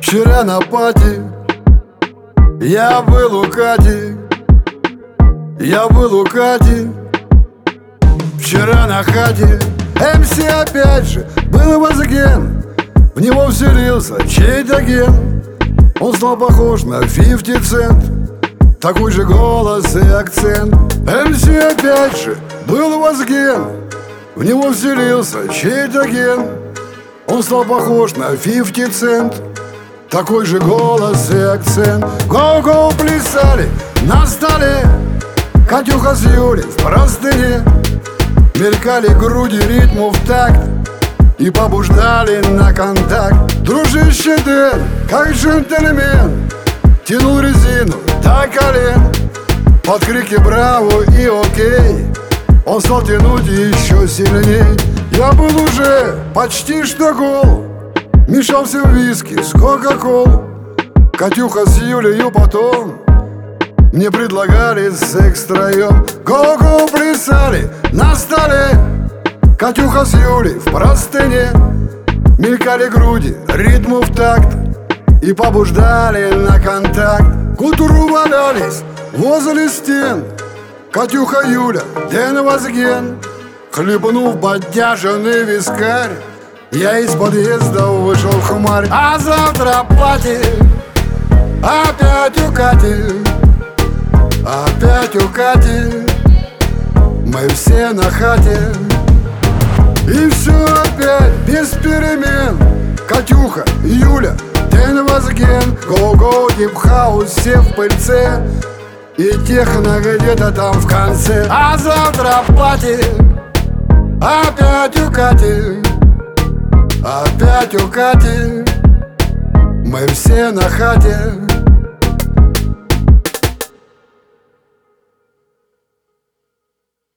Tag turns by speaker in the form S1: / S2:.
S1: Вчера на пати я был у Кати, я был у Кати. Вчера на хате МС опять же был возген. В него вселился чей-то ген. Он стал похож на 50 Cent, такой же голос и акцент. МС опять же был возген. В него вселился чей-то ген. Он стал похож на 50 Cent, такой же голос и акцент. Гоу-гоу плясали на столе Катюха с Юлей в простыне. Мелькали груди ритму в такт и побуждали на контакт. Дружище Дэн, как джентльмен, тянул резину до колен. Под крики «Браво» и «Окей» он стал тянуть еще сильней. Я был уже почти что гол, мешался в виски с кока-кол. Катюха с Юлею потом мне предлагали секс втроем. Гоу-гоу плясали на столе Катюха с Юлей в простыне. Мелькали груди ритму в такт и побуждали на контакт. К утру валялись возле стен Катюха, Юля, Дэн возген. Хлебнув бодяженый вискарь, я из подъезда вышел в хмарь. А завтра пати опять у Кати, опять у Кати. Мы все на хате, и все опять без перемен. Катюха, Юля, Дэн возген. Гоу-гоу, дип-хаус, все в пыльце, и техно где-то там в конце. А завтра пати опять у Кати, опять у Кати. Мы все на хате.